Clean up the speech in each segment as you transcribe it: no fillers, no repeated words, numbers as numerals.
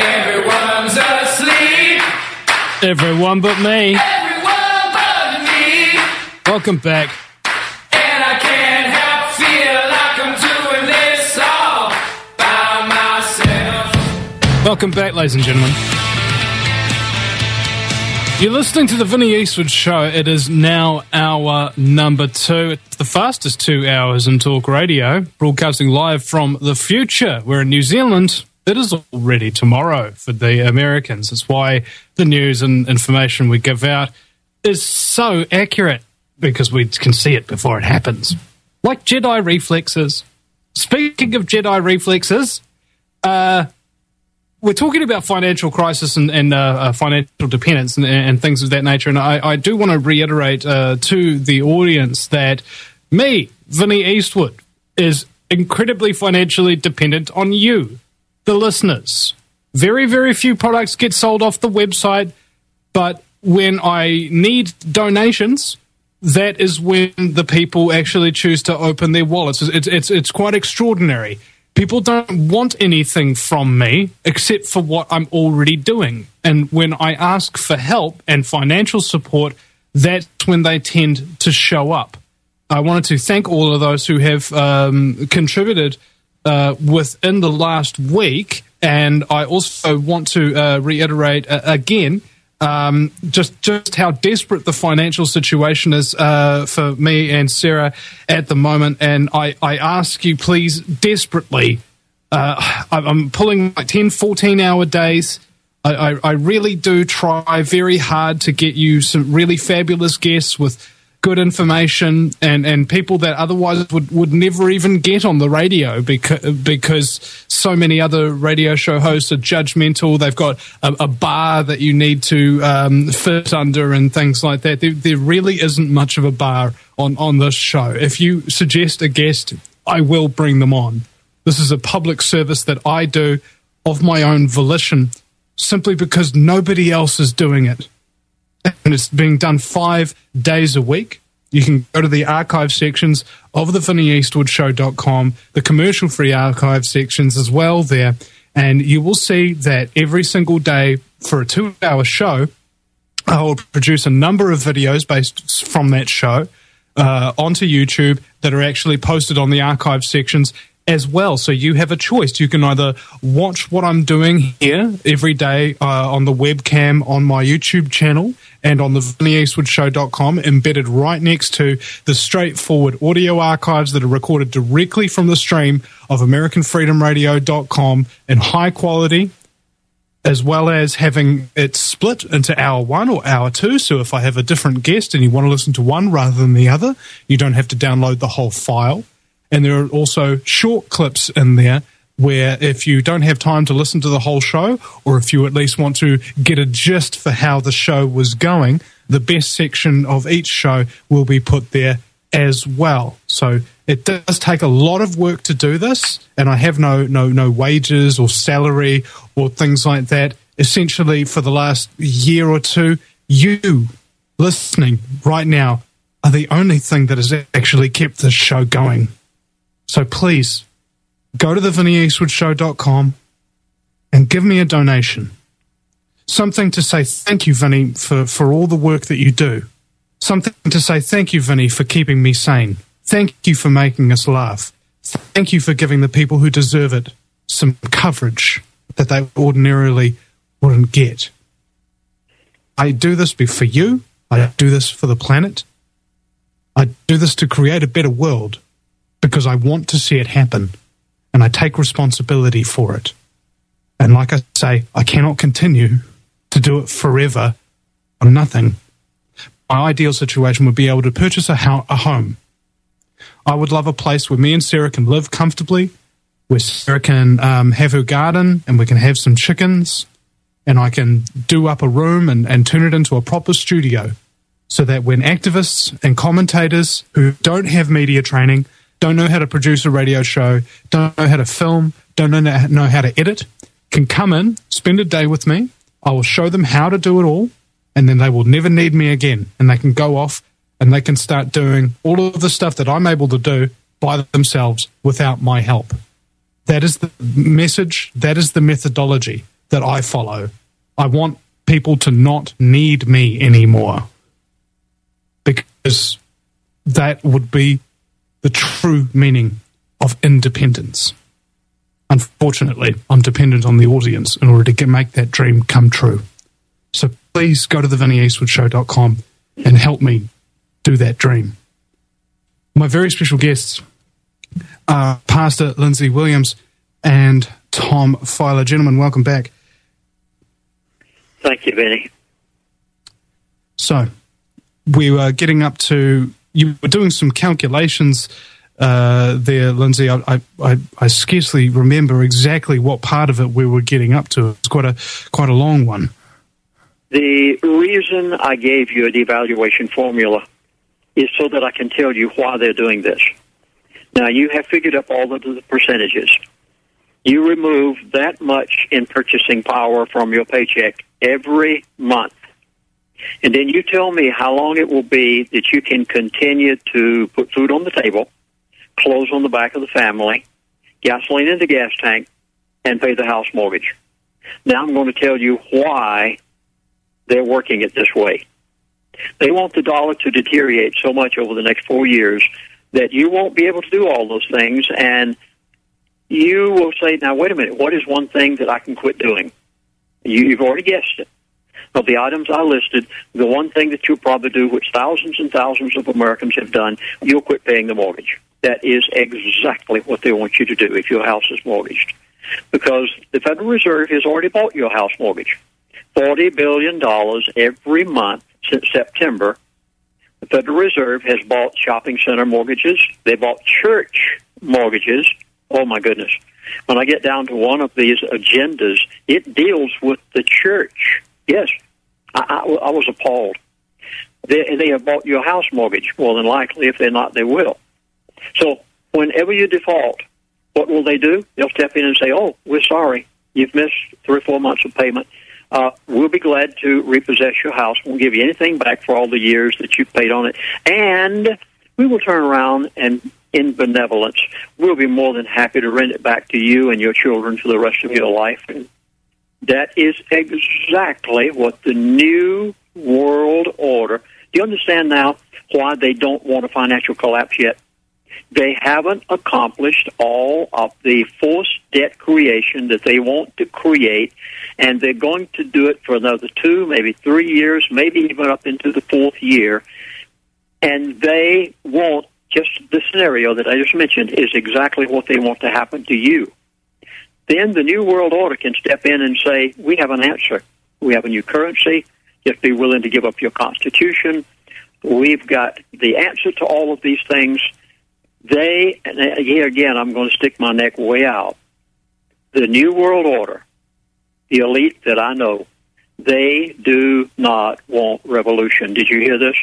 Everyone's asleep. Everyone but me. Everyone but me. Welcome back. And I can't help feel like I'm doing this all by myself. Welcome back, ladies and gentlemen. You're listening to the Vinnie Eastwood Show. It is now hour number 2. It's the fastest 2 hours in talk radio, broadcasting live from the future. We're in New Zealand. It is already tomorrow for the Americans. It's why the news and information we give out is so accurate, because we can see it before it happens. Like Jedi reflexes. Speaking of Jedi reflexes, we're talking about financial crisis and financial dependence and things of that nature. And I do want to reiterate to the audience that me, Vinnie Eastwood, is incredibly financially dependent on you, the listeners. Very, very few products get sold off the website, but when I need donations, that is when the people actually choose to open their wallets. It's quite extraordinary. People don't want anything from me except for what I'm already doing. And when I ask for help and financial support, that's when they tend to show up. I wanted to thank all of those who have contributed within the last week. And I also want to reiterate again just how desperate the financial situation is for me and Sarah at the moment. And I ask you, please, desperately, I'm pulling like 10, 14-hour days. I really do try very hard to get you some really fabulous guests with good information and people that otherwise would never even get on the radio because so many other radio show hosts are judgmental. They've got a bar that you need to fit under and things like that. There really isn't much of a bar on this show. If you suggest a guest, I will bring them on. This is a public service that I do of my own volition simply because nobody else is doing it. And it's being done 5 days a week. You can go to the archive sections of thevinnieeastwoodshow.com, the commercial-free archive sections as well there, and you will see that every single day for a 2-hour show, I will produce a number of videos based from that show onto YouTube that are actually posted on the archive sections as well. So you have a choice. You can either watch what I'm doing here every day on the webcam on my YouTube channel and on the VinnieEastwoodShow.com, embedded right next to the straightforward audio archives that are recorded directly from the stream of AmericanFreedomRadio.com in high quality, as well as having it split into hour 1 or hour 2. So if I have a different guest and you want to listen to one rather than the other, you don't have to download the whole file. And there are also short clips in there where if you don't have time to listen to the whole show, or if you at least want to get a gist for how the show was going, the best section of each show will be put there as well. So it does take a lot of work to do this, and I have no wages or salary or things like that. Essentially, for the last year or two, you listening right now are the only thing that has actually kept this show going. So please, go to thevinnieeastwoodshow.com and give me a donation. Something to say thank you, Vinnie, for all the work that you do. Something to say thank you, Vinnie, for keeping me sane. Thank you for making us laugh. Thank you for giving the people who deserve it some coverage that they ordinarily wouldn't get. I do this for you. I do this for the planet. I do this to create a better world, because I want to see it happen, and I take responsibility for it. And like I say, I cannot continue to do it forever on nothing. My ideal situation would be able to purchase a home. I would love a place where me and Sarah can live comfortably, where Sarah can have her garden, and we can have some chickens, and I can do up a room and turn it into a proper studio, so that when activists and commentators who don't have media training, don't know how to produce a radio show, don't know how to film, don't know how to edit, can come in, spend a day with me. I will show them how to do it all, and then they will never need me again. And they can go off and they can start doing all of the stuff that I'm able to do by themselves without my help. That is the message. That is the methodology. that I follow. I want people to not need me anymore, because that would be the true meaning of independence. Unfortunately, I'm dependent on the audience in order to make that dream come true. So please go to thevinnieeastwoodshow.com and help me do that dream. My very special guests are Pastor Lindsay Williams and Tom Filer. Gentlemen, welcome back. Thank you, Benny. So we were getting up to, you were doing some calculations there, Lindsay. I scarcely remember exactly what part of it we were getting up to. It's quite a long one. The reason I gave you a devaluation formula is so that I can tell you why they're doing this. Now, you have figured up all of the percentages. You remove that much in purchasing power from your paycheck every month. And then you tell me how long it will be that you can continue to put food on the table, clothes on the back of the family, gasoline in the gas tank, and pay the house mortgage. Now I'm going to tell you why they're working it this way. They want the dollar to deteriorate so much over the next 4 years that you won't be able to do all those things, and you will say, now, wait a minute, what is one thing that I can quit doing? You've already guessed it. Of the items I listed, the one thing that you'll probably do, which thousands and thousands of Americans have done, you'll quit paying the mortgage. That is exactly what they want you to do if your house is mortgaged. Because the Federal Reserve has already bought your house mortgage. $40 billion every month since September. The Federal Reserve has bought shopping center mortgages. They bought church mortgages. Oh, my goodness. When I get down to one of these agendas, it deals with the church. Yes, I was appalled. They have bought your house mortgage. More than likely, if they're not, they will. So whenever you default, what will they do? They'll step in and say, oh, we're sorry. You've missed 3 or 4 months of payment. We'll be glad to repossess your house. We'll give you anything back for all the years that you've paid on it. And we will turn around and, in benevolence, we'll be more than happy to rent it back to you and your children for the rest of your life. And that is exactly what the New World Order... Do you understand now why they don't want a financial collapse yet? They haven't accomplished all of the forced debt creation that they want to create, and they're going to do it for another 2, maybe 3 years, maybe even up into the 4th year. And they want, just the scenario that I just mentioned is exactly what they want to happen to you. Then the New World Order can step in and say, we have an answer. We have a new currency. Just be willing to give up your Constitution. We've got the answer to all of these things. They, and here again, I'm going to stick my neck way out. The New World Order, the elite that I know, they do not want revolution. Did you hear this?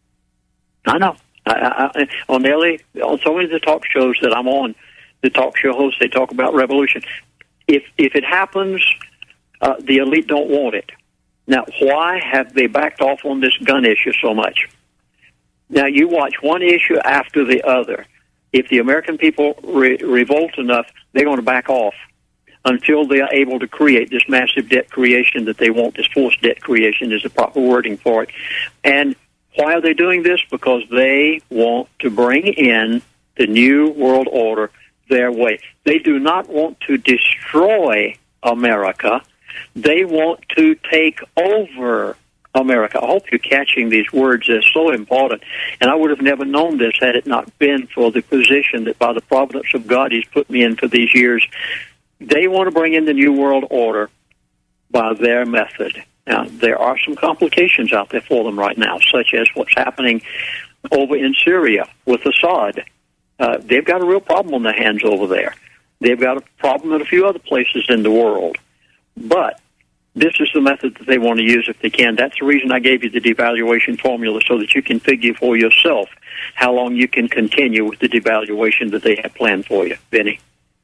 I know. On so many of the talk shows that I'm on, the talk show hosts, they talk about revolution. If it happens, the elite don't want it. Now, why have they backed off on this gun issue so much? Now, you watch one issue after the other. If the American people revolt enough, they're going to back off until they are able to create this massive debt creation that they want. This forced debt creation is the proper wording for it. And why are they doing this? Because they want to bring in the New World Order their way. They do not want to destroy America. They want to take over America. I hope you're catching these words. They're so important. And I would have never known this had it not been for the position that by the providence of God He's put me in for these years. They want to bring in the New World Order by their method. Now, there are some complications out there for them right now, such as what's happening over in Syria with Assad. They've got a real problem on their hands over there. They've got a problem in a few other places in the world. But this is the method that they want to use if they can. That's the reason I gave you the devaluation formula, so that you can figure for yourself how long you can continue with the devaluation that they have planned for you. Benny?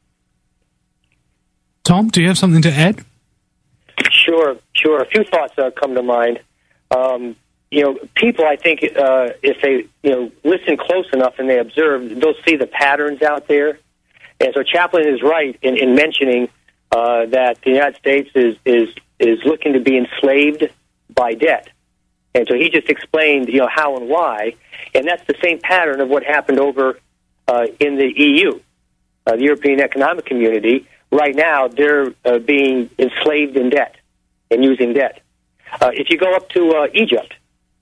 Tom, do you have something to add? Sure. A few thoughts come to mind. People, I think, if they listen close enough and they observe, they'll see the patterns out there. And so Chaplain is right in mentioning that the United States is looking to be enslaved by debt. And so he just explained, how and why. And that's the same pattern of what happened over in the EU, the European Economic Community. Right now, they're being enslaved in debt and using debt. If you go up to Egypt,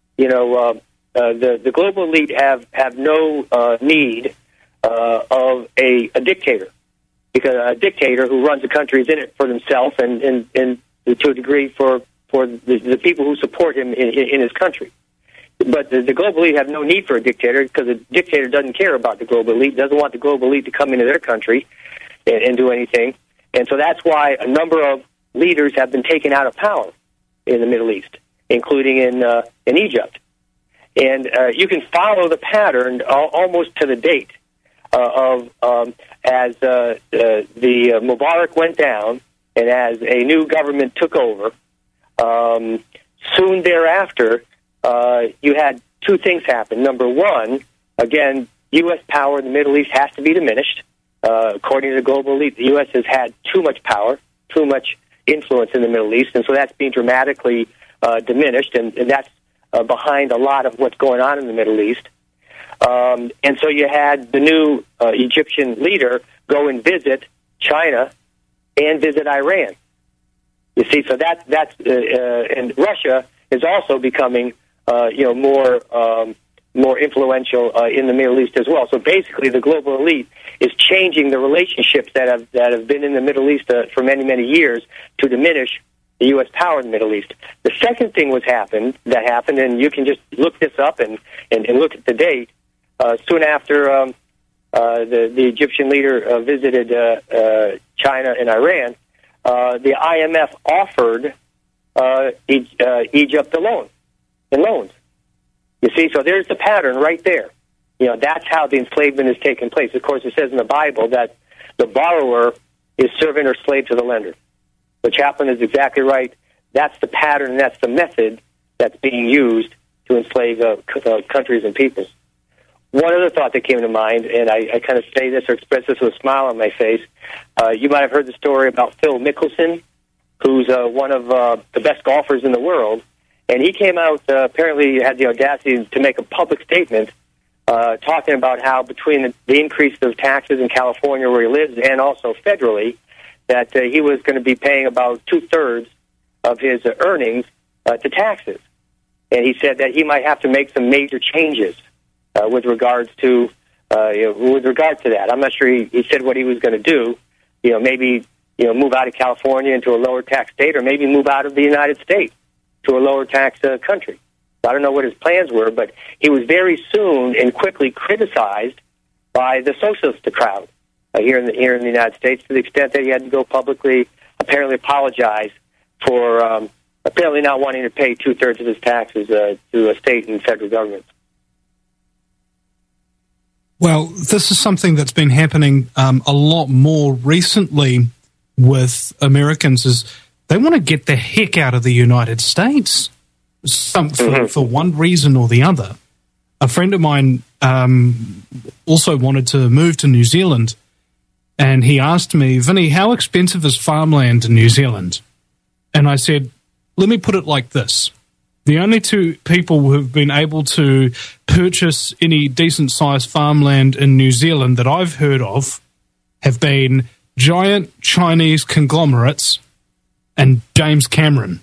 the global elite have no need of a dictator, because a dictator who runs a country is in it for himself and to a degree for the people who support him in his country. But the global elite have no need for a dictator, because a dictator doesn't care about the global elite, doesn't want the global elite to come into their country and do anything. And so that's why a number of leaders have been taken out of power in the Middle East, including in Egypt. And you can follow the pattern almost to the date of as the Mubarak went down and as a new government took over. Soon thereafter, you had two things happen. Number one, again, U.S. power in the Middle East has to be diminished. According to the global elite, the U.S. has had too much power, too much influence in the Middle East, and so that's being dramatically diminished, and that's behind a lot of what's going on in the Middle East. And so you had the new Egyptian leader go and visit China and visit Iran. You see, so that's and Russia is also becoming more influential in the Middle East as well. So basically, the global elite is changing the relationships that have been in the Middle East for many, many years to diminish the U.S. power in the Middle East. The second thing that happened, and you can just look this up and look at the date. Soon after the Egyptian leader visited China and Iran, the IMF offered Egypt a loan in loans. You see, so there's the pattern right there. That's how the enslavement has taken place. Of course, it says in the Bible that the borrower is servant or slave to the lender. What Chaplain is exactly right. That's the pattern, and that's the method that's being used to enslave countries and peoples. One other thought that came to mind, and I kind of say this or express this with a smile on my face, you might have heard the story about Phil Mickelson, who's one of the best golfers in the world, and he came out, apparently had the audacity to make a public statement talking about how between the increase of taxes in California where he lives and also federally, that he was going to be paying about 2/3 of his earnings to taxes. And he said that he might have to make some major changes with regards to that. I'm not sure he said what he was going to do. Maybe move out of California into a lower tax state, or maybe move out of the United States to a lower tax country. I don't know what his plans were, but he was very soon and quickly criticized by the socialist crowd here in the United States, to the extent that he had to go publicly, apparently apologize for apparently not wanting to pay 2/3 of his taxes to a state and federal government. Well, this is something that's been happening a lot more recently with Americans, is they want to get the heck out of the United States for one reason or the other. A friend of mine also wanted to move to New Zealand, and he asked me, Vinny, how expensive is farmland in New Zealand? And I said, let me put it like this. The only two people who have been able to purchase any decent-sized farmland in New Zealand that I've heard of have been giant Chinese conglomerates and James Cameron.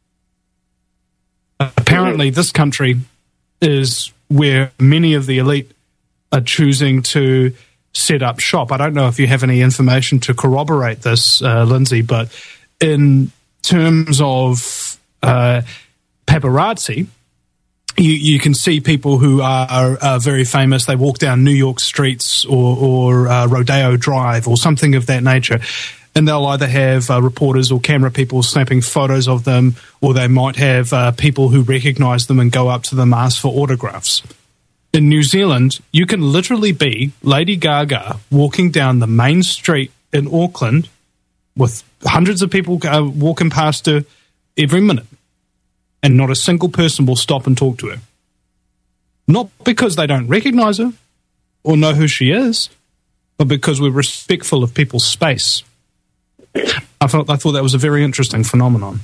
Apparently, this country is where many of the elite are choosing to set up shop. I don't know if you have any information to corroborate this, Lindsay, but in terms of paparazzi, you can see people who are very famous. They walk down New York streets or Rodeo Drive or something of that nature, and they'll either have reporters or camera people snapping photos of them, or they might have people who recognize them and go up to them, ask for autographs. In New Zealand, you can literally be Lady Gaga walking down the main street in Auckland with hundreds of people walking past her every minute, and not a single person will stop and talk to her. Not because they don't recognize her or know who she is, but because we're respectful of people's space. I thought that was a very interesting phenomenon.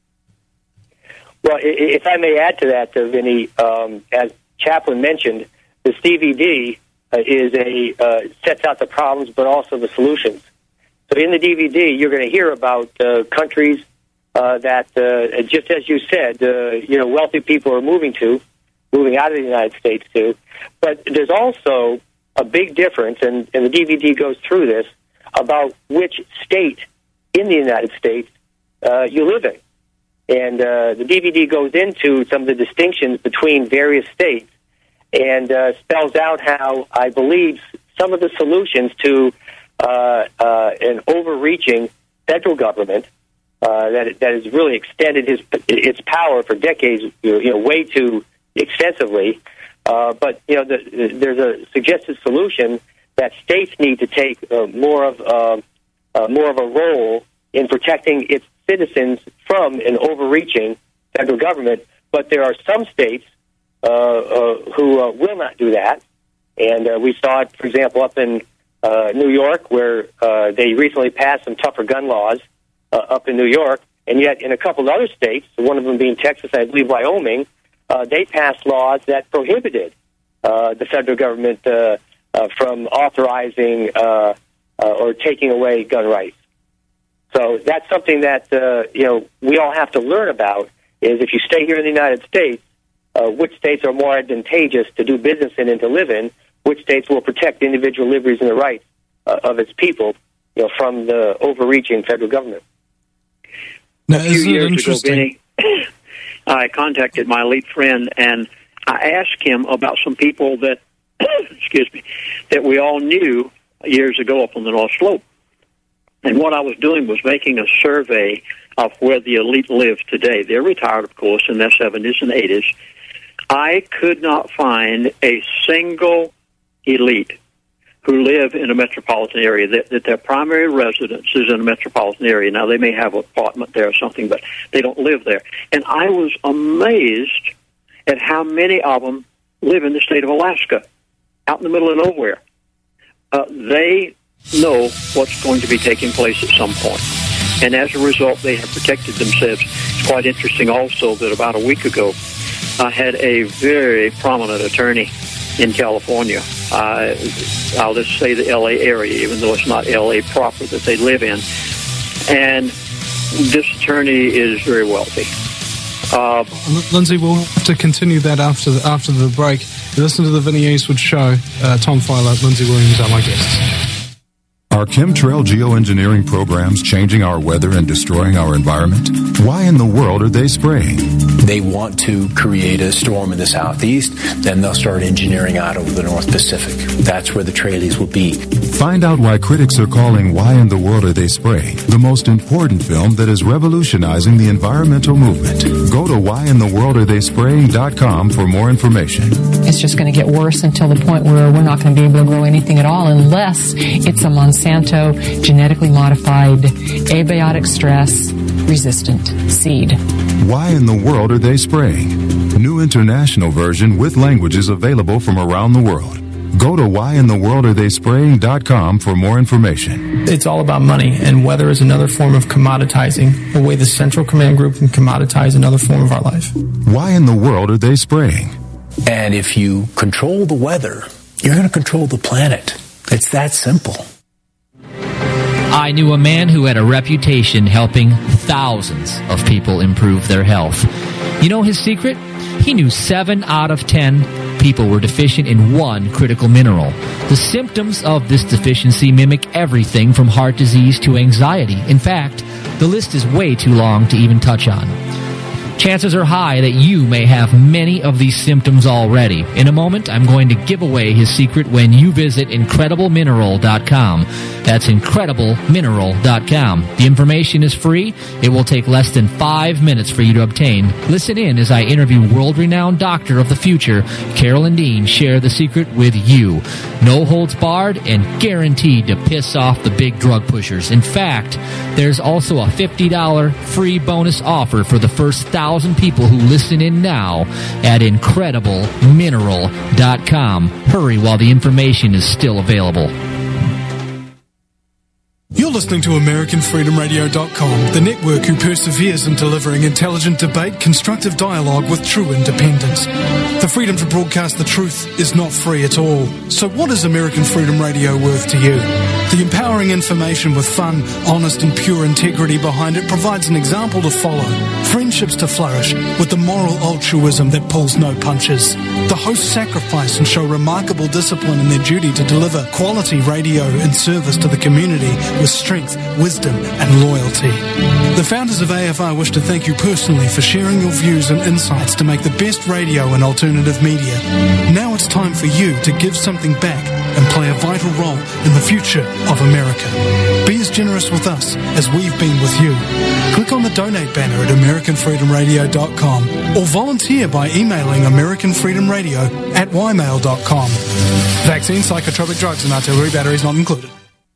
Well, if I may add to that, Vinny, as Chaplin mentioned, the CVD sets out the problems, but also the solutions. So in the DVD, you're going to hear about countries that, just as you said, wealthy people are moving out of the United States to. But there's also a big difference, and the DVD goes through this, about which state in the United States you live in. And the DVD goes into some of the distinctions between various states and spells out how, I believe, some of the solutions to an overreaching federal government that has really extended its power for decades, way too extensively. But there's a suggested solution that states need to take more of a role in protecting its citizens from an overreaching federal government. But there are some states who will not do that, and we saw it, for example, up in New York, where they recently passed some tougher gun laws up in New York, and yet in a couple of other states, one of them being Texas, I believe Wyoming, they passed laws that prohibited the federal government from authorizing or taking away gun rights. So that's something that we all have to learn about, is if you stay here in the United States, which states are more advantageous to do business in and to live in, which states will protect individual liberties and the rights of its people from the overreaching federal government. A few years ago, Benny, I contacted my elite friend, and I asked him about some people that, that we all knew years ago up on the North Slope. And what I was doing was making a survey of where the elite live today. They're retired, of course, in their 70s and 80s. I could not find a single elite who live in a metropolitan area, that their primary residence is in a metropolitan area. Now, they may have an apartment there or something, but they don't live there. And I was amazed at how many of them live in the state of Alaska, out in the middle of nowhere. They know what's going to be taking place at some point. And as a result, they have protected themselves. It's quite interesting also that about a week ago, I had a very prominent attorney in California. I'll just say the L.A. area, even though it's not L.A. proper that they live in. And this attorney is very wealthy. Lindsay, we'll have to continue that after the break. Listen to the Vinny Eastwood Show. Tom Filer, Lindsay Williams are my guests. Are chemtrail geoengineering programs changing our weather and destroying our environment? Why in the world are they spraying? They want to create a storm in the southeast, then they'll start engineering out over the North Pacific. That's where the trailies will be. Find out why critics are calling Why in the World Are They Spraying the most important film that is revolutionizing the environmental movement. Go to whyintheworldaretheyspraying.com for more information. It's just going to get worse until the point where we're not going to be able to grow anything at all unless it's a Monsanto genetically modified, abiotic stress resistant seed. Why in the World Are They Spraying? New international version with languages available from around the world. Go to whyintheworldaretheyspraying.com for more information. It's all about money, and weather is another form of commoditizing, the way the Central Command Group can commoditize another form of our life. Why in the world are they spraying? And if you control the weather, you're going to control the planet. It's that simple. I knew a man who had a reputation helping thousands of people improve their health. You know his secret? He knew 7 out of 10 people were deficient in one critical mineral. The symptoms of this deficiency mimic everything from heart disease to anxiety. In fact, the list is way too long to even touch on. Chances are high that you may have many of these symptoms already. In a moment, I'm going to give away his secret when you visit IncredibleMineral.com. That's IncredibleMineral.com. The information is free. It will take less than 5 minutes for you to obtain. Listen in as I interview world-renowned doctor of the future, Carolyn Dean, share the secret with you. No holds barred and guaranteed to piss off the big drug pushers. In fact, there's also a $50 free bonus offer for the first 1,000 people who listen in now at IncredibleMineral.com. Hurry while the information is still available. You'll listening to AmericanFreedomRadio.com, the network who perseveres in delivering intelligent debate, constructive dialogue with true independence. The freedom to broadcast the truth is not free at all. So what is American Freedom Radio worth to you? The empowering information with fun, honest and pure integrity behind it provides an example to follow, friendships to flourish, with the moral altruism that pulls no punches. The hosts sacrifice and show remarkable discipline in their duty to deliver quality radio in service to the community with strength, wisdom and loyalty. The founders of AFR wish to thank you personally for sharing your views and insights to make the best radio and alternative media. Now it's time for you to give something back and play a vital role in the future of America. Be as generous with us as we've been with you. Click on the donate banner at AmericanFreedomRadio.com or volunteer by emailing AmericanFreedomRadio@ymail.com. Vaccine, psychotropic drugs and artillery batteries not included.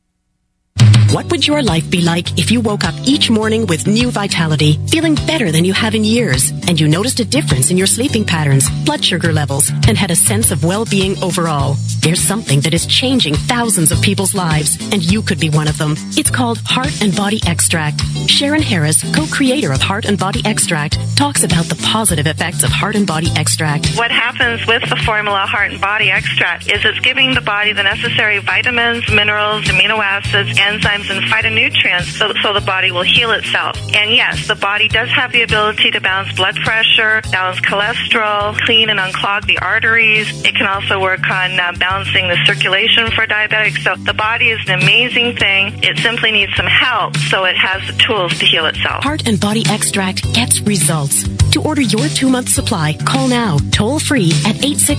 What would your life be like if you woke up each morning with new vitality, feeling better than you have in years, and you noticed a difference in your sleeping patterns, blood sugar levels, and had a sense of well-being overall? There's something that is changing thousands of people's lives, and you could be one of them. It's called Heart and Body Extract. Sharon Harris, co-creator of Heart and Body Extract, talks about the positive effects of Heart and Body Extract. What happens with the formula Heart and Body Extract is it's giving the body the necessary vitamins, minerals, amino acids, enzymes, and phytonutrients so the body will heal itself. And yes, the body does have the ability to balance blood pressure, balance cholesterol, clean and unclog the arteries. It can also work on balancing the circulation for diabetics. So the body is an amazing thing. It simply needs some help so it has the tools to heal itself. Heart and Body Extract gets results. To order your 2-month supply, call now, toll free at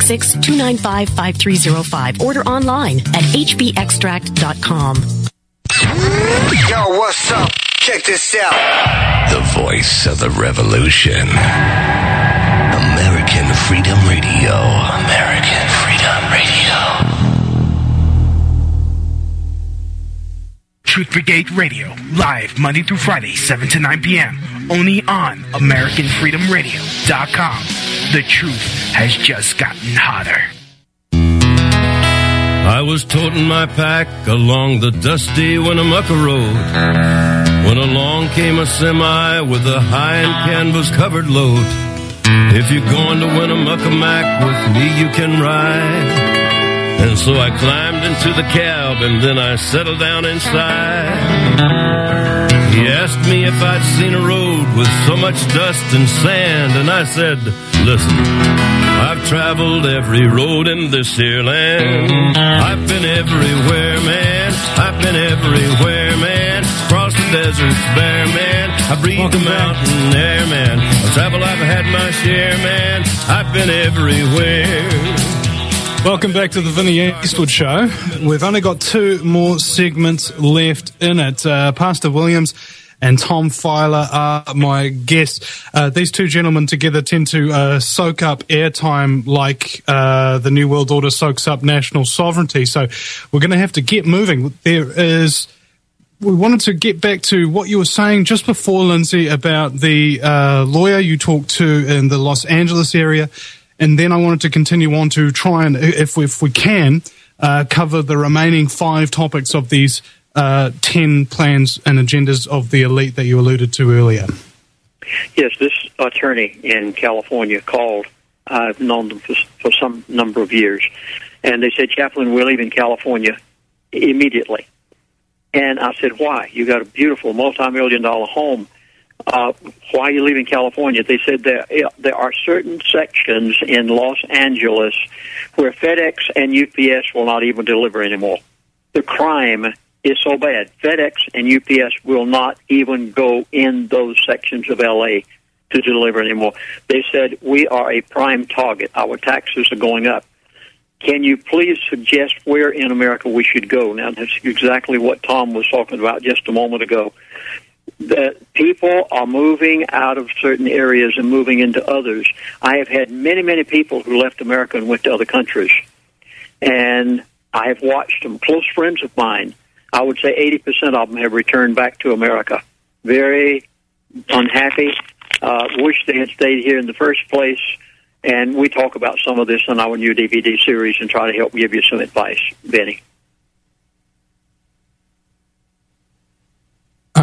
866-295-5305. Order online at hbextract.com. Yo, what's up? Check this out. The voice of the revolution. American Freedom Radio. American Freedom Radio. Truth Brigade Radio, live Monday through Friday, 7 to 9 p.m. Only on AmericanFreedomRadio.com. The truth has just gotten hotter. I was toting my pack along the dusty Winnemucca Road when along came a semi with a high-end canvas-covered load. If you're going to Winnemucca Mac with me, you can ride. And so I climbed into the cab and then I settled down inside. He asked me if I'd seen a road with so much dust and sand, and I said, listen, I've traveled every road in this here land. I've been everywhere, man. I've been everywhere, man. Across the deserts bare, man. I breathe the mountain air, man. I've traveled, I've had my share, man. I've been everywhere. Welcome back to the Vinnie Eastwood Show. We've only got 2 more segments left in it. Pastor Williams and Tom Filer are my guests. These two gentlemen together tend to soak up airtime like the New World Order soaks up national sovereignty. So we're going to have to get moving. We wanted to get back to what you were saying just before, Lindsay, about the lawyer you talked to in the Los Angeles area. And then I wanted to continue on to try and, if we can, cover the remaining 5 topics of these 10 plans and agendas of the elite that you alluded to earlier. Yes, this attorney in California called. I've known them for some number of years. And they said, Chaplain, we're leaving California immediately. And I said, why? You got a beautiful multi-million-dollar home. Why are you leaving California? They said there are certain sections in Los Angeles where FedEx and UPS will not even deliver anymore. The crime is so bad. FedEx and UPS will not even go in those sections of L.A. to deliver anymore. They said, we are a prime target. Our taxes are going up. Can you please suggest where in America we should go? Now, that's exactly what Tom was talking about just a moment ago. That people are moving out of certain areas and moving into others. I have had many, many people who left America and went to other countries. And I have watched them, close friends of mine. I would say 80% of them have returned back to America. Very unhappy, wish they had stayed here in the first place. And we talk about some of this in our new DVD series and try to help give you some advice, Benny.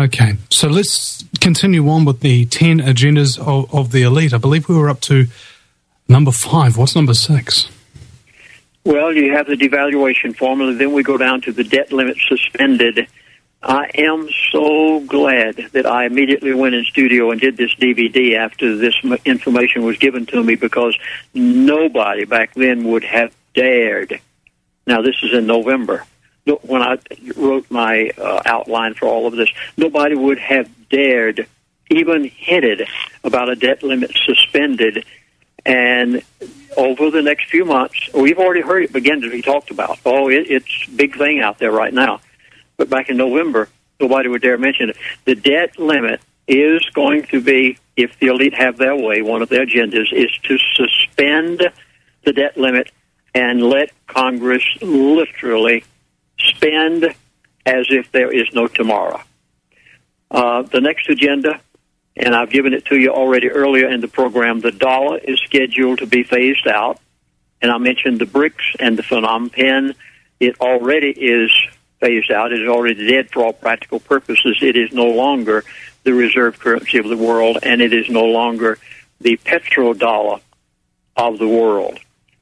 Okay, so let's continue on with the 10 agendas of the elite. I believe we were up to number 5. What's number 6? Well, you have the devaluation formula. Then we go down to the debt limit suspended. I am so glad that I immediately went in studio and did this DVD after this information was given to me, because nobody back then would have dared. Now, this is in November. When I wrote my outline for all of this, nobody would have dared, even hinted about a debt limit suspended. And over the next few months, we've already heard it begin to be talked about. Oh, it's a big thing out there right now. But back in November, nobody would dare mention it. The debt limit is going to be, if the elite have their way, one of their agendas is to suspend the debt limit and let Congress literally spend as if there is no tomorrow. The next agenda, and I've given it to you already earlier in the program, the dollar is scheduled to be phased out. And I mentioned the BRICS and the Phnom Penh. It already is phased out. It is already dead for all practical purposes. It is no longer the reserve currency of the world, and it is no longer the petrodollar of the world.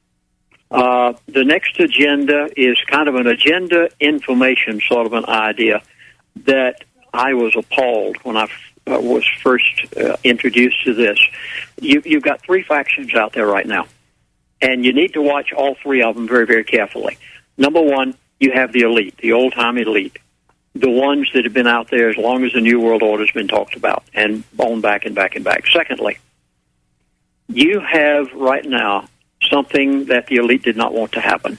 The next agenda is kind of an agenda information sort of an idea that I was appalled when I was first introduced to this. You've got 3 factions out there right now, and you need to watch all 3 of them very, very carefully. Number 1, you have the elite, the old-time elite, the ones that have been out there as long as the New World Order has been talked about, and on back and back and back. Secondly, you have right now something that the elite did not want to happen.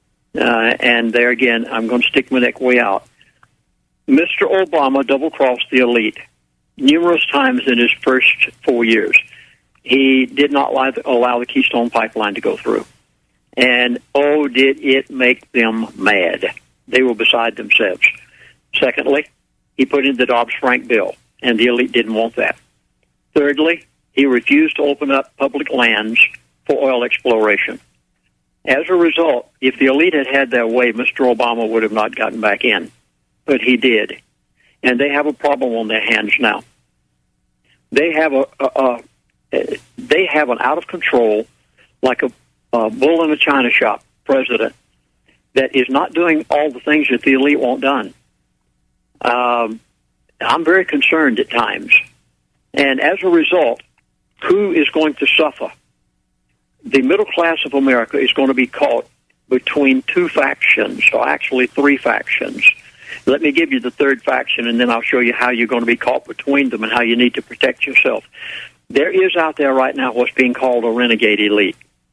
And there again, I'm going to stick my neck way out. Mr. Obama double-crossed the elite numerous times in his first 4 years. He did not allow the Keystone Pipeline to go through. And, oh, did it make them mad. They were beside themselves. Secondly, he put in the Dodd-Frank bill, and the elite didn't want that. Thirdly, he refused to open up public lands for oil exploration. As a result, if the elite had had their way, Mr. Obama would have not gotten back in. But he did. And they have a problem on their hands now. They have an out-of-control, like a bull in a china shop president that is not doing all the things that the elite want done. I'm very concerned at times. And as a result, who is going to suffer? The middle class of America is going to be caught between 2 factions, or actually 3 factions. Let me give you the 3rd faction, and then I'll show you how you're going to be caught between them and how you need to protect yourself. There is out there right now what's being called a renegade elite.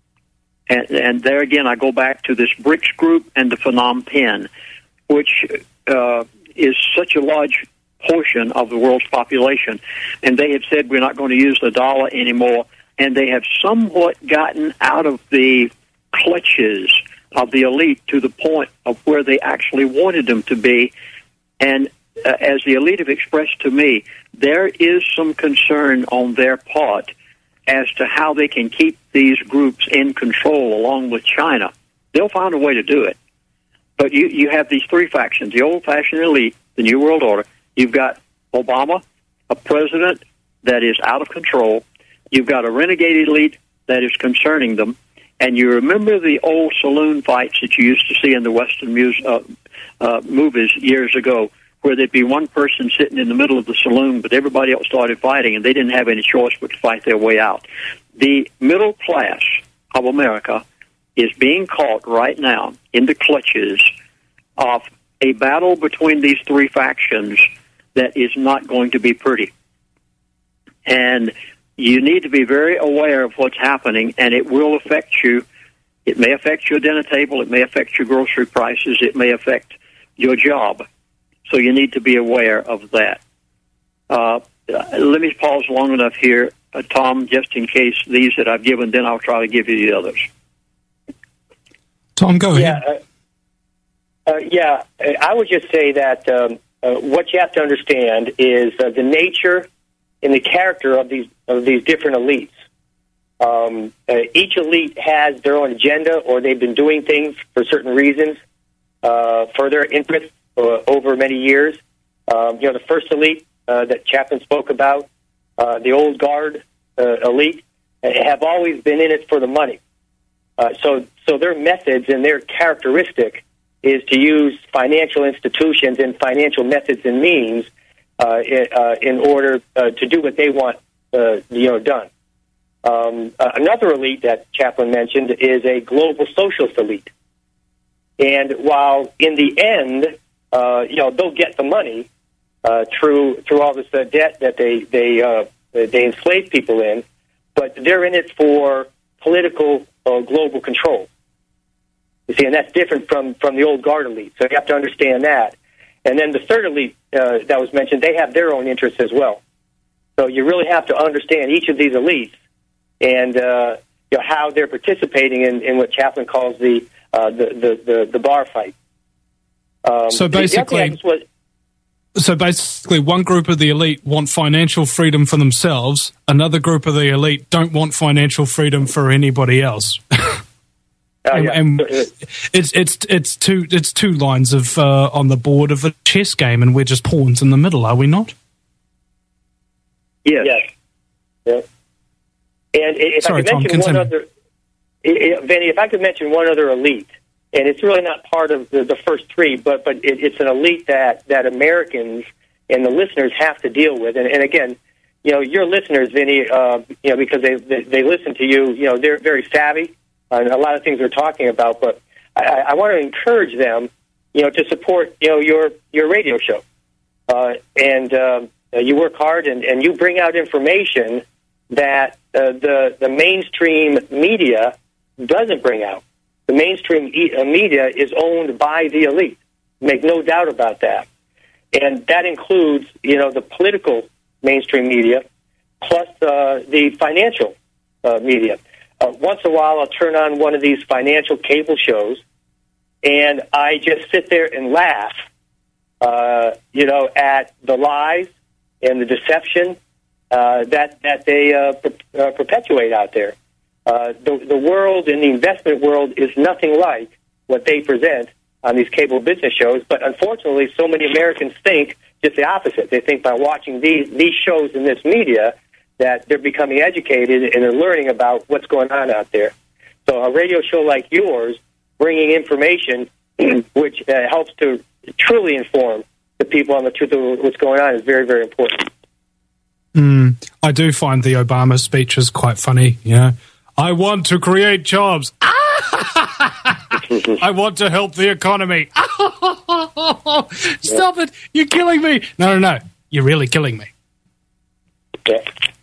And there again, I go back to this BRICS group and the Phnom Penh, which is such a large portion of the world's population. And they have said we're not going to use the dollar anymore. And they have somewhat gotten out of the clutches of the elite to the point of where they actually wanted them to be. And as the elite have expressed to me, there is some concern on their part as to how they can keep these groups in control along with China. They'll find a way to do it. But you have these 3 factions, the old-fashioned elite, the New World Order. You've got Obama, a president that is out of control. You've got a renegade elite that is concerning them. And you remember the old saloon fights that you used to see in the Western movies years ago, where there'd be one person sitting in the middle of the saloon, but everybody else started fighting, and they didn't have any choice but to fight their way out. The middle class of America is being caught right now in the clutches of a battle between these 3 factions that is not going to be pretty. And you need to be very aware of what's happening, and it will affect you. It may affect your dinner table. It may affect your grocery prices. It may affect your job. So you need to be aware of that. Let me pause long enough here, Tom, just in case these that I've given, then I'll try to give you the others. Tom, go ahead. I would just say that what you have to understand is the nature and the character of these different elites. Each elite has their own agenda, or they've been doing things for certain reasons for their interest over many years. The first elite that Chaplin spoke about, the old guard elite, have always been in it for the money. So their methods and their characteristic is to use financial institutions and financial methods and means in order to do what they want done. Another elite that Chaplin mentioned is a global socialist elite. And while in the end, they'll get the money through all this debt that they enslave people in, but they're in it for political global control. You see, and that's different from the old guard elite. So you have to understand that. And then the third elite that was mentioned, they have their own interests as well. So you really have to understand each of these elites and how they're participating in what Chaplin calls the bar fight. So basically, one group of the elite want financial freedom for themselves. Another group of the elite don't want financial freedom for anybody else. And it's two lines of on the board of a chess game, and we're just pawns in the middle, are we not? Yes. Yeah. And if I could mention one other, Vinny, if I could mention one other elite, and it's really not part of the first three, but it's an elite that Americans and the listeners have to deal with. And again, your listeners, Vinny, because they listen to you, they're very savvy on a lot of things we're talking about. But I want to encourage them, to support, your radio show. And you work hard and you bring out information that the mainstream media doesn't bring out. The mainstream media is owned by the elite. Make no doubt about that. And that includes, the political mainstream media plus the financial media. Once in a while, I'll turn on one of these financial cable shows, and I just sit there and laugh, at the lies and the deception that they perpetuate out there. The world and the investment world is nothing like what they present on these cable business shows, but unfortunately, so many Americans think just the opposite. They think by watching these shows in this media that they're becoming educated and they're learning about what's going on out there. So a radio show like yours, bringing information which helps to truly inform the people on the truth of what's going on is very, very important. I do find the Obama speeches quite funny, I want to create jobs. I want to help the economy. Stop it. You're killing me. No. You're really killing me. Yeah.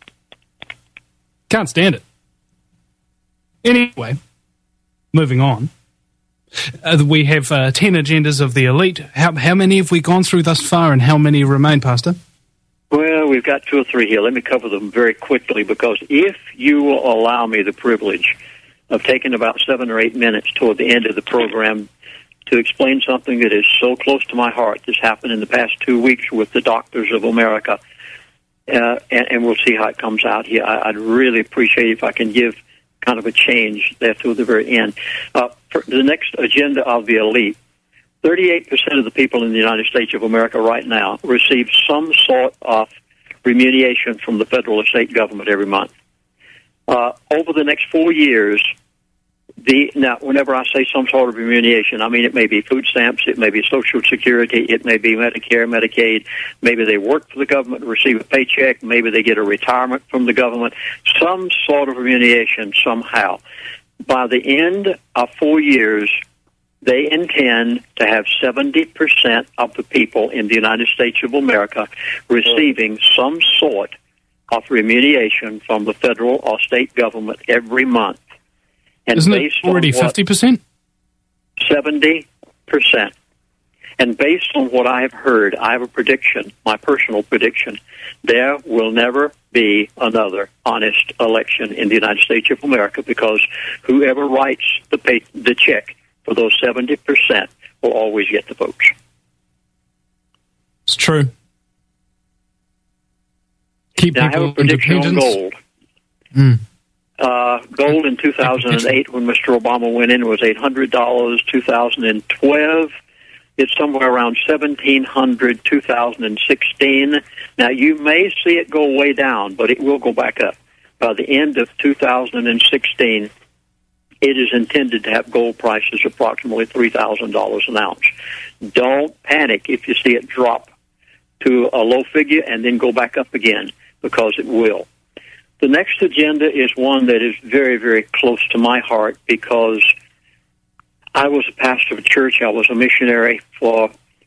Can't stand it. Anyway, moving on. We have 10 agendas of the elite. How many have we gone through thus far, and how many remain, Pastor? Well, we've got 2 or 3 here. Let me cover them very quickly, because if you will allow me the privilege of taking about 7 or 8 minutes toward the end of the program to explain something that is so close to my heart. This happened in the past 2 weeks with the Doctors of America, and we'll see how it comes out here. I'd really appreciate it if I can give kind of a change there through the very end. For the next agenda of the elite, 38% of the people in the United States of America right now receive some sort of remuneration from the federal or state government every month. Over the next 4 years, now, whenever I say some sort of remuneration, I mean it may be food stamps, it may be Social Security, it may be Medicare, Medicaid, maybe they work for the government and receive a paycheck, maybe they get a retirement from the government, some sort of remuneration somehow. By the end of 4 years, they intend to have 70% of the people in the United States of America receiving some sort of remuneration from the federal or state government every month. And isn't it already 50%? 70%. And based on what I have heard, I have a prediction, my personal prediction, there will never be another honest election in the United States of America, because whoever writes the check for those 70% will always get the votes. It's true. Keep now, I have a prediction on gold. Gold in 2008, when Mr. Obama went in, was $800. 2012, It's somewhere around 1,700, 2016. Now, you may see it go way down, but it will go back up. By the end of 2016, it is intended to have gold prices approximately $3,000 an ounce. Don't panic if you see it drop to a low figure and then go back up again, because it will. The next agenda is one that is very, very close to my heart, because I was a pastor of a church. I was a missionary for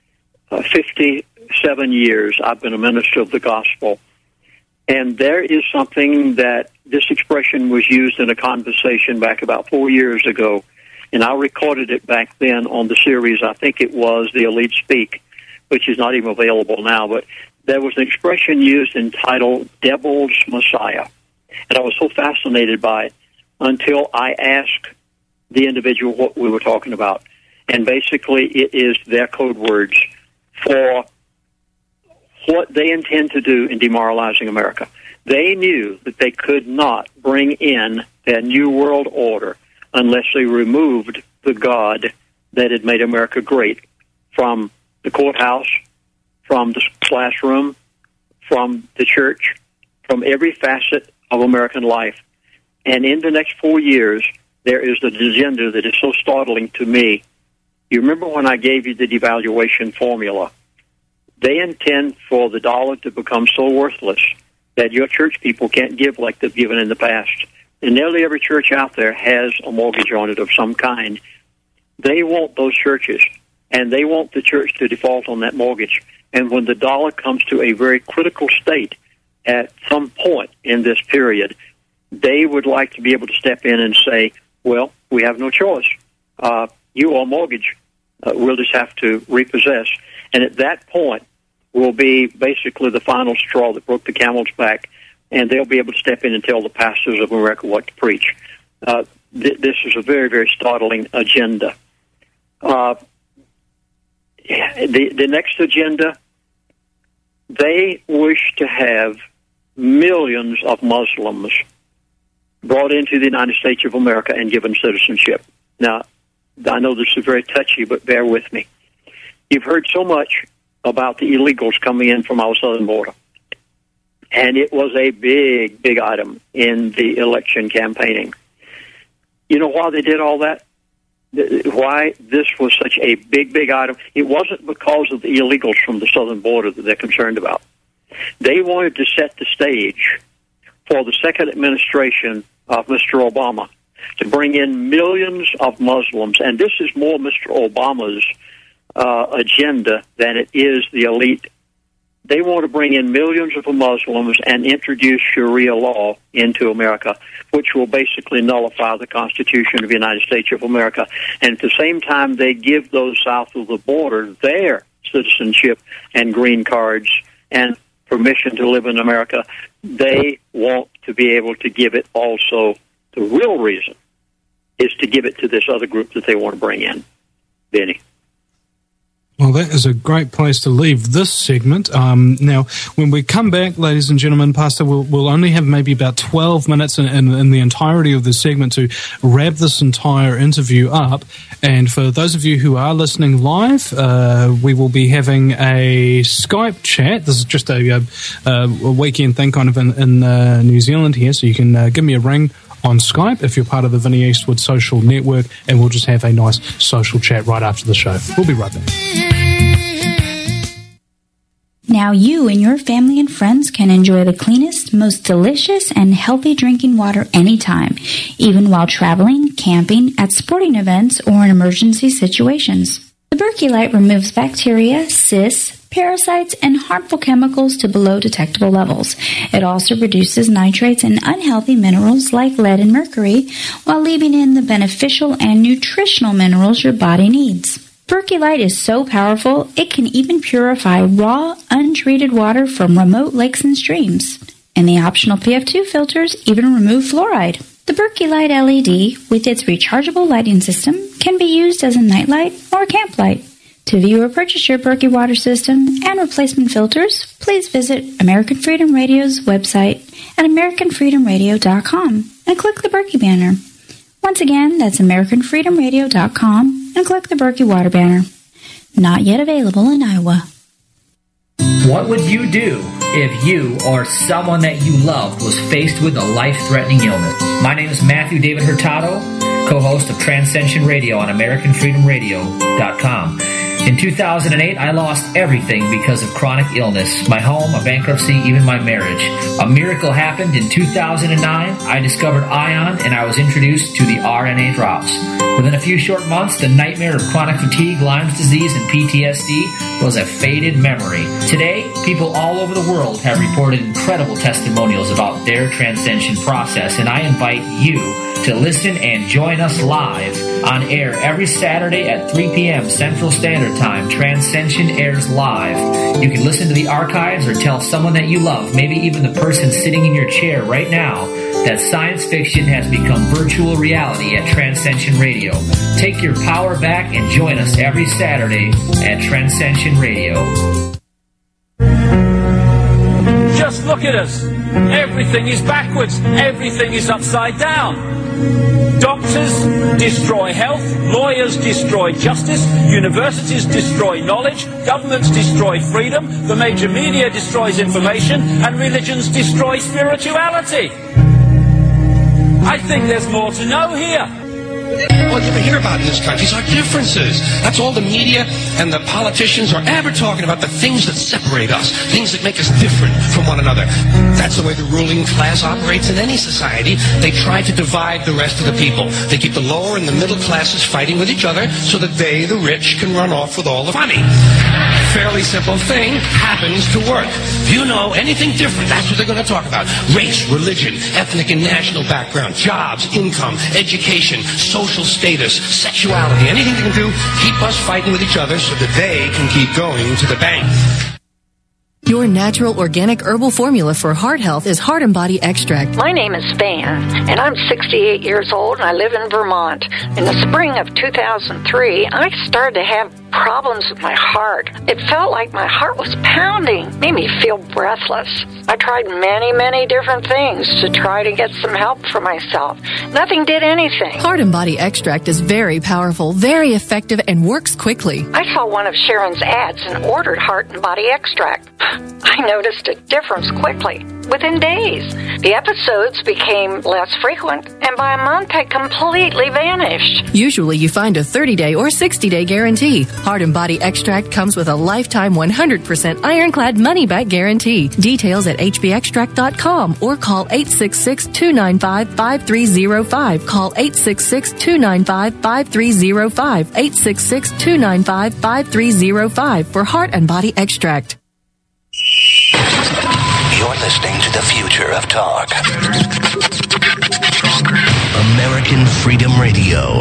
57 years. I've been a minister of the gospel. And there is something that this expression was used in a conversation back about 4 years ago, and I recorded it back then on the series. I think it was The Elite Speak, which is not even available now, but there was an expression used entitled Devil's Messiah. And I was so fascinated by it until I asked the individual what we were talking about. And basically it is their code words for what they intend to do in demoralizing America. They knew that they could not bring in their New World Order unless they removed the God that had made America great from the courthouse, from the classroom, from the church, from every facet of American life. And in the next 4 years, there is an agenda that is so startling to me. You remember when I gave you the devaluation formula? They intend for the dollar to become so worthless that your church people can't give like they've given in the past. And nearly every church out there has a mortgage on it of some kind. They want those churches, and they want the church to default on that mortgage. And when the dollar comes to a very critical state at some point in this period, they would like to be able to step in and say, well, we have no choice. You owe mortgage. We'll just have to repossess. And at that point will be basically the final straw that broke the camel's back, and they'll be able to step in and tell the pastors of America what to preach. This is a very, very startling agenda. The next agenda, they wish to have millions of Muslims brought into the United States of America and given citizenship. Now, I know this is very touchy, but bear with me. You've heard so much about the illegals coming in from our southern border. And it was a big, big item in the election campaigning. You know why they did all that? Why this was such a big, big item? It wasn't because of the illegals from the southern border that they're concerned about. They wanted to set the stage for the second administration of Mr. Obama to bring in millions of Muslims. And this is more Mr. Obama's agenda than it is the elite. They want to bring in millions of Muslims and introduce Sharia law into America, which will basically nullify the Constitution of the United States of America. And at the same time, they give those south of the border their citizenship and green cards and permission to live in America. They want to be able to give it also. The real reason is to give it to this other group that they want to bring in. Benny. Well, that is a great place to leave this segment. Now, when we come back, ladies and gentlemen, Pastor, we'll only have maybe about 12 minutes in the entirety of this segment to wrap this entire interview up. And for those of you who are listening live, we will be having a Skype chat. This is just a weekend thing kind of in New Zealand here, so you can give me a ring on Skype if you're part of the Vinnie Eastwood social network, and we'll just have a nice social chat right after the show. We'll be right back. Now you and your family and friends can enjoy the cleanest, most delicious, and healthy drinking water anytime, even while traveling, camping, at sporting events, or in emergency situations. The Berkey Light removes bacteria, cysts, parasites, and harmful chemicals to below detectable levels. It also reduces nitrates and unhealthy minerals like lead and mercury, while leaving in the beneficial and nutritional minerals your body needs. Berkey Light is so powerful, it can even purify raw, untreated water from remote lakes and streams. And the optional PF2 filters even remove fluoride. The Berkey Light LED, with its rechargeable lighting system, can be used as a nightlight or camp light. To view or purchase your Berkey water system and replacement filters, please visit American Freedom Radio's website at AmericanFreedomRadio.com and click the Berkey banner. Once again, that's AmericanFreedomRadio.com and click the Berkey water banner. Not yet available in Iowa. What would you do if you or someone that you loved was faced with a life-threatening illness? My name is Matthew David Hurtado, co-host of Transcension Radio on AmericanFreedomRadio.com. In 2008, I lost everything because of chronic illness. My home, a bankruptcy, even my marriage. A miracle happened in 2009. I discovered ION and I was introduced to the RNA drops. Within a few short months, the nightmare of chronic fatigue, Lyme's disease, and PTSD was a faded memory. Today, people all over the world have reported incredible testimonials about their transcension process, and I invite you to listen and join us live on air every Saturday at 3 p.m. Central Standard Time. Transcension airs live. You can listen to the archives or tell someone that you love, maybe even the person sitting in your chair right now, that science fiction has become virtual reality at Transcension Radio. Take your power back and join us every Saturday at Transcension Radio. Just look at us. Everything is backwards. Everything is upside down. Doctors destroy health, lawyers destroy justice, universities destroy knowledge, governments destroy freedom, the major media destroys information, and religions destroy spirituality. I think there's more to know here. All you ever hear about in this country is our differences. That's all the media and the politicians are ever talking about, the things that separate us, things that make us different from one another. That's the way the ruling class operates in any society. They try to divide the rest of the people. They keep the lower and the middle classes fighting with each other so that they, the rich, can run off with all the money. Fairly simple thing happens to work. If you know anything different, that's what they're going to talk about. Race, religion, ethnic and national background, jobs, income, education, social status, sexuality, anything they can do, keep us fighting with each other so that they can keep going to the bank. Your natural organic herbal formula for heart health is Heart and Body Extract. My name is Van, and I'm 68 years old, and I live in Vermont. In the spring of 2003, I started to have problems with my heart. It felt like my heart was pounding, made me feel breathless. I tried many different things to try to get some help for myself. Nothing did anything. Heart and Body Extract is very powerful, very effective, and works quickly. I saw one of Sharon's ads and ordered Heart and Body Extract. I noticed a difference quickly, within days. The episodes became less frequent, and by a month had completely vanished. Usually you find a 30-day or 60-day guarantee. Heart and Body Extract comes with a lifetime 100% ironclad money-back guarantee. Details at hbextract.com or call 866-295-5305. Call 866-295-5305. 866-295-5305 for Heart and Body Extract. You're listening to the future of talk. American Freedom Radio.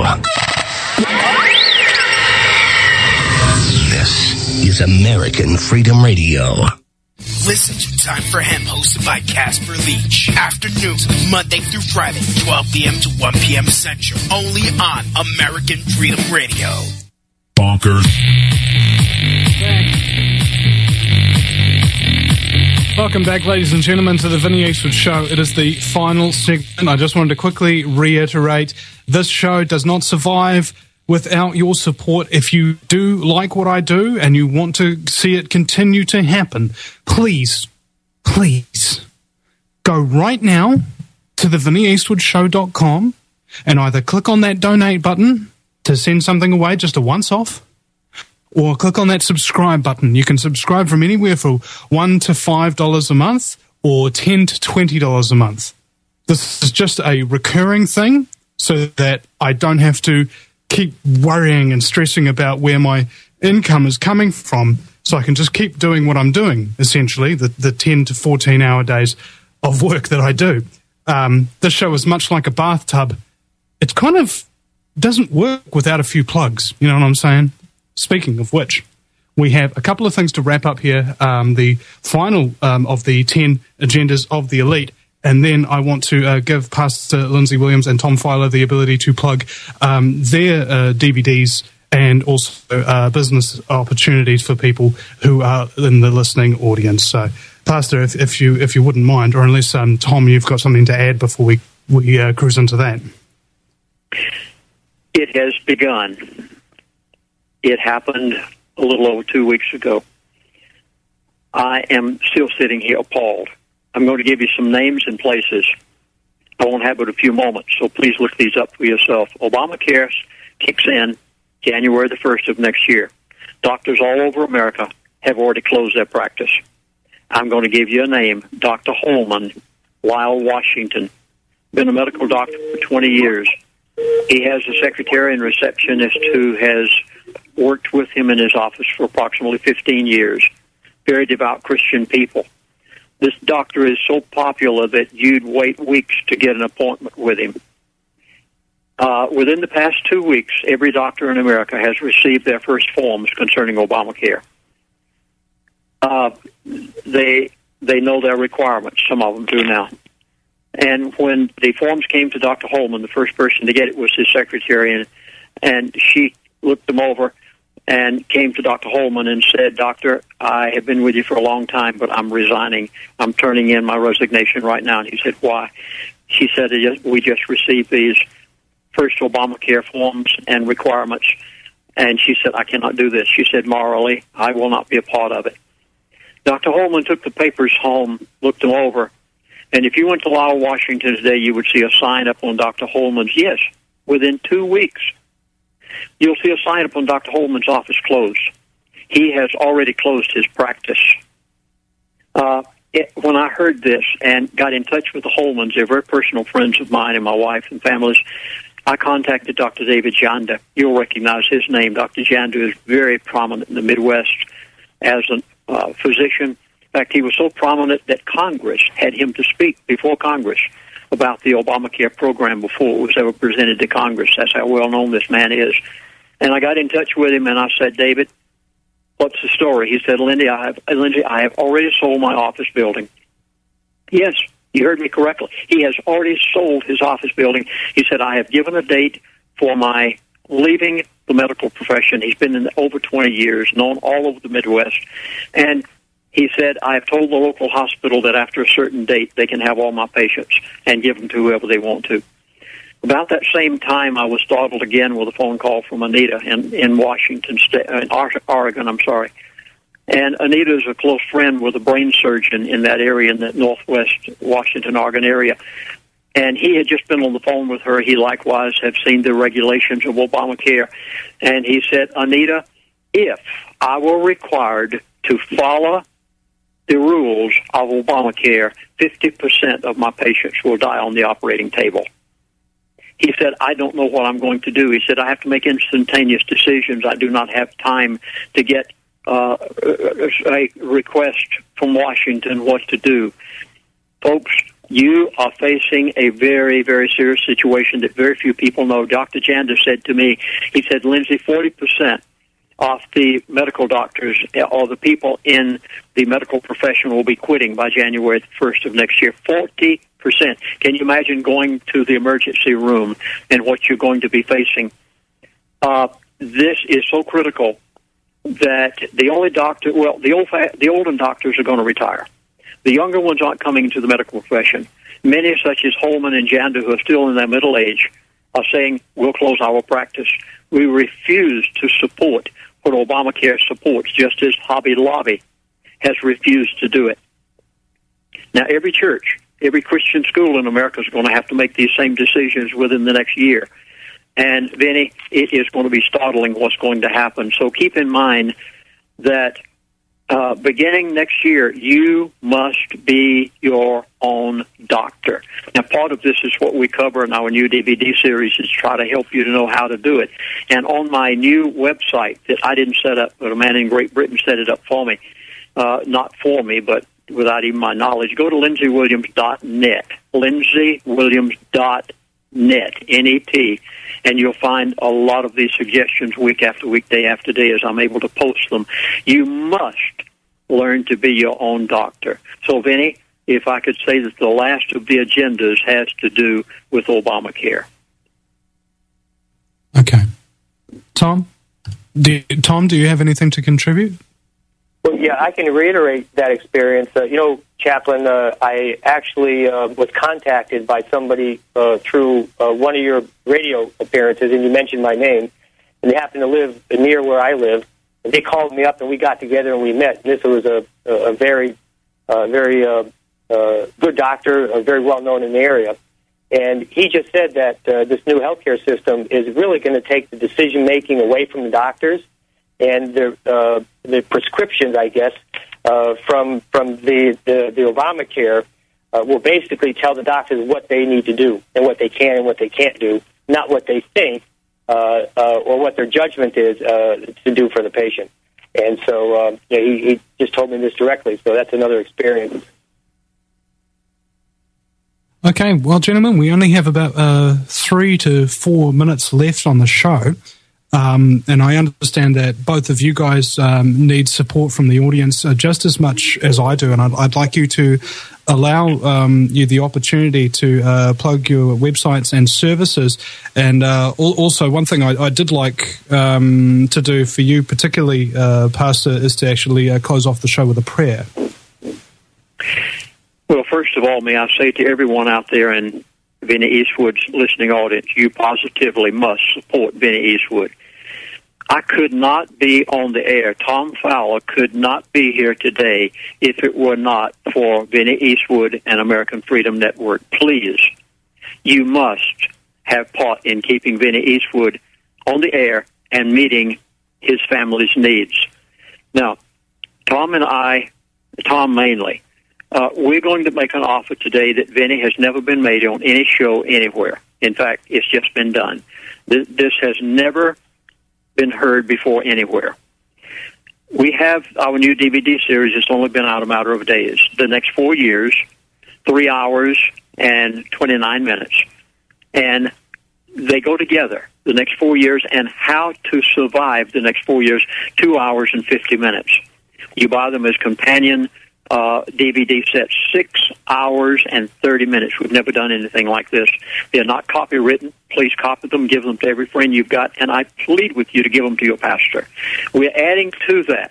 This is American Freedom Radio. Listen to Time for Hemp, hosted by Casper Leach. Afternoons, Monday through Friday, 12 p.m. to 1 p.m. Central. Only on American Freedom Radio. Bonkers. Welcome back, ladies and gentlemen, to the Vinnie Eastwood Show. It is the final segment. I just wanted to quickly reiterate, this show does not survive without your support. If you do like what I do and you want to see it continue to happen, please go right now to the VinnieEastwoodShow.com and either click on that donate button to send something away, just a once-off, or click on that subscribe button. You can subscribe from anywhere from $1 to $5 a month or $10 to $20 a month. This is just a recurring thing so that I don't have to keep worrying and stressing about where my income is coming from, so I can just keep doing what I'm doing, essentially, the 10 to 14-hour days of work that I do. This show is much like a bathtub. It kind of doesn't work without a few plugs, you know what I'm saying? Speaking of which, we have a couple of things to wrap up here, the final of the 10 agendas of the elite, and then I want to give Pastor Lindsay Williams and Tom Filer the ability to plug their DVDs and also business opportunities for people who are in the listening audience. So, Pastor, if you wouldn't mind, or unless, Tom, you've got something to add before we cruise into that. It has begun. It happened a little over 2 weeks ago. I am still sitting here appalled. I'm going to give you some names and places. I won't have but a few moments, so please look these up for yourself. Obamacare kicks in January the 1st of next year. Doctors all over America have already closed their practice. I'm going to give you a name, Dr. Holman, Lyle, Washington. Been a medical doctor for 20 years. He has a secretary and receptionist who has worked with him in his office for approximately 15 years. Very devout Christian people. This doctor is so popular that you'd wait weeks to get an appointment with him. Within the past 2 weeks, every doctor in America has received their first forms concerning Obamacare. They know their requirements. Some of them do now. And when the forms came to Dr. Holman, the first person to get it was his secretary, and she looked them over and came to Dr. Holman and said, "Doctor, I have been with you for a long time, but I'm resigning. I'm turning in my resignation right now." And he said, "Why?" She said, "We just received these first Obamacare forms and requirements." And she said, "I cannot do this." She said, "Morally, I will not be a part of it." Dr. Holman took the papers home, looked them over, and if you went to Lyle, Washington today, you would see a sign up on Dr. Holman's, yes, within 2 weeks. You'll see a sign up on Dr. Holman's office closed. He has already closed his practice. When I heard this and got in touch with the Holmans, they're very personal friends of mine and my wife and families, I contacted Dr. David Janda. You'll recognize his name. Dr. Janda is very prominent in the Midwest as a physician. In fact, he was so prominent that Congress had him to speak before Congress about the Obamacare program before it was ever presented to Congress. That's how well known this man is. And I got in touch with him and I said, "David, what's the story?" He said, Lindsay, I have already sold my office building." Yes, you heard me correctly. He has already sold his office building. He said, "I have given a date for my leaving the medical profession." He's been in over 20 years, known all over the Midwest. And he said, "I have told the local hospital that after a certain date they can have all my patients and give them to whoever they want to." About that same time, I was startled again with a phone call from Anita in Washington State, in Oregon, And Anita is a close friend with a brain surgeon in that area, in the northwest Washington, Oregon area. And he had just been on the phone with her. He likewise had seen the regulations of Obamacare. And he said, "Anita, if I were required to follow the rules of Obamacare, 50% of my patients will die on the operating table." He said, "I don't know what I'm going to do." He said, "I have to make instantaneous decisions. I do not have time to get a request from Washington what to do." Folks, you are facing a very, very serious situation that very few people know. Dr. Janda said to me, he said, "Lindsay, 40% of the medical doctors or the people in the medical profession will be quitting by January 1st of next year." 40%. Can you imagine going to the emergency room and what you're going to be facing? This is so critical that the older doctors are going to retire. The younger ones aren't coming into the medical profession. Many, such as Holman and Janda, who are still in their middle age, are saying, "We'll close our practice." We refuse to support what Obamacare supports, just as Hobby Lobby has refused to do it. Now, every church, every Christian school in America is going to have to make these same decisions within the next year. And, Vinny, it is going to be startling what's going to happen. So keep in mind that beginning next year, you must be your own doctor. Now, part of this is what we cover in our new DVD series, is try to help you to know how to do it. And on my new website that I didn't set up, but a man in Great Britain set it up for me, not for me, but without even my knowledge, go to LindsayWilliams.net, LindsayWilliams.net, N-E-T, and you'll find a lot of these suggestions week after week, day after day, as I'm able to post them. You must learn to be your own doctor. So, Vinny, if I could say that the last of the agendas has to do with Obamacare. Okay. Tom, do you have anything to contribute? Well, yeah, I can reiterate that experience. Chaplain, I actually was contacted by somebody through one of your radio appearances, and you mentioned my name, and they happen to live near where I live. they called me up and we got together and we met. And this was a very good doctor, very well known in the area. And he just said that this new healthcare system is really going to take the decision making away from the doctors, and the prescriptions, I guess, from the Obamacare will basically tell the doctors what they need to do and what they can and what they can't do, not what they think or what their judgment is to do for the patient. And so he just told me this directly, so that's another experience. Okay, well, gentlemen, we only have about 3 to 4 minutes left on the show. And I understand that both of you guys need support from the audience just as much as I do. And I'd like you to allow you the opportunity to plug your websites and services. And also, one thing I did like to do for you particularly, Pastor, is to actually close off the show with a prayer. Well, first of all, may I say to everyone out there in Vinnie Eastwood's listening audience, you positively must support Vinnie Eastwood. I could not be on the air. Tom Fowler could not be here today if it were not for Vinnie Eastwood and American Freedom Network. Please, you must have part in keeping Vinnie Eastwood on the air and meeting his family's needs. Now, Tom and I, Tom mainly, we're going to make an offer today that Vinnie has never been made on any show anywhere. In fact, it's just been done. This has never been heard before anywhere. We have our new DVD series. It's only been out a matter of days. The next 4 years, 3 hours and 29 minutes. And they go together, the next 4 years, and how to survive the next 4 years, 2 hours and 50 minutes. You buy them as companion DVD sets, 6 hours and 30 minutes. We've never done anything like this. They're not copywritten. Please copy them, give them to every friend you've got, and I plead with you to give them to your pastor. We're adding to that.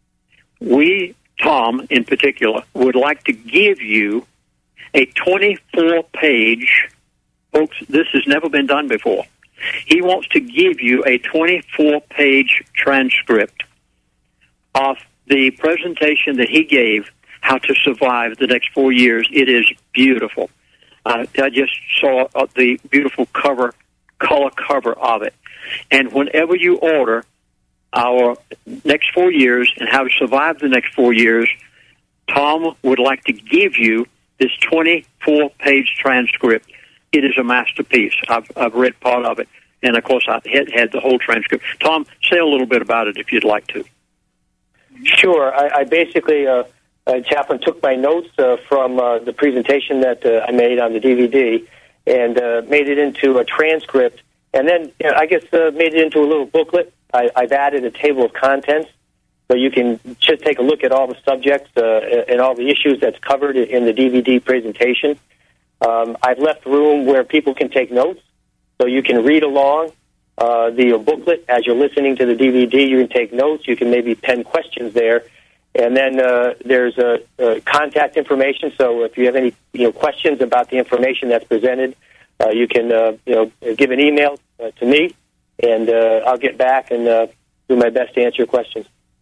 We, Tom in particular, would like to give you a 24-page, folks, this has never been done before. He wants to give you a 24-page transcript of the presentation that he gave, how to survive the next 4 years. It is beautiful. I just saw the beautiful color cover of it. And whenever you order our next 4 years and how to survive the next 4 years, Tom would like to give you this 24-page transcript. It is a masterpiece. I've read part of it. And, of course, I had the whole transcript. Tom, say a little bit about it if you'd like to. Sure. I basically, Chaplain took my notes from the presentation that I made on the DVD and made it into a transcript, and then I guess made it into a little booklet. I've added a table of contents so you can just take a look at all the subjects and all the issues that's covered in the DVD presentation. I've left room where people can take notes, so you can read along the booklet as you're listening to the DVD. You can take notes. You can maybe pen questions there. And then there's contact information. So if you have any questions about the information that's presented, you can give an email to me, and I'll get back and do my best to answer your questions.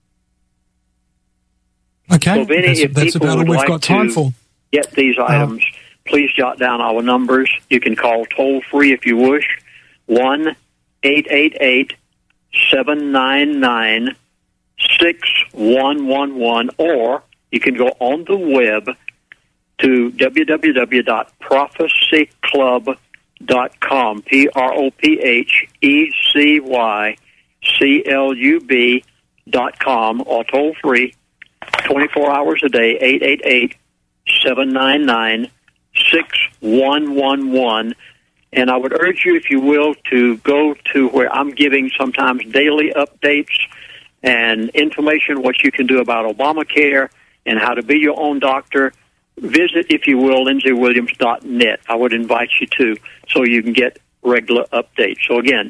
Okay, so, Vinnie, that's about all we've got time for. Get these items. Please jot down our numbers. You can call toll free if you wish. 1-888-799-6111, or you can go on the web to www.prophecyclub.com, PROPHECYCLUB.com, or toll free 24 hours a day, 888-799-6111. And I would urge you, if you will, to go to where I'm giving sometimes daily updates and information, what you can do about Obamacare and how to be your own doctor. Visit, if you will, LindsayWilliams.net. I would invite you to, so you can get regular updates. So again,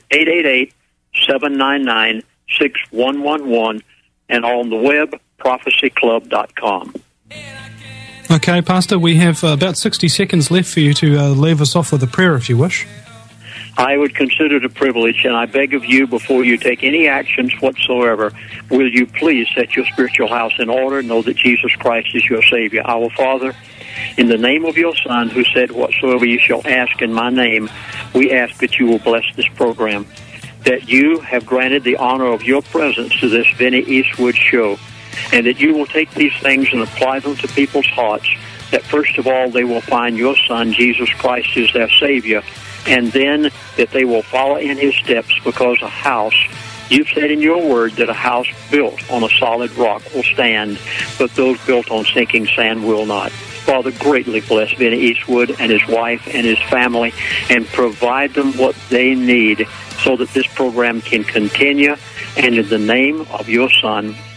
888-799-6111, and on the web, prophecyclub.com. Okay, Pastor, we have about 60 seconds left for you to leave us off with a prayer, if you wish. I would consider it a privilege, and I beg of you, before you take any actions whatsoever, will you please set your spiritual house in order? Know that Jesus Christ is your Savior. Our Father, in the name of your Son, who said, whatsoever you shall ask in my name, we ask that you will bless this program, that you have granted the honor of your presence to this Vinnie Eastwood show, and that you will take these things and apply them to people's hearts, that first of all they will find your Son, Jesus Christ, is their Savior, and then that they will follow in his steps, because a house, you've said in your word that a house built on a solid rock will stand, but those built on sinking sand will not. Father, greatly bless Vinnie Eastwood and his wife and his family, and provide them what they need so that this program can continue. And in the name of your Son,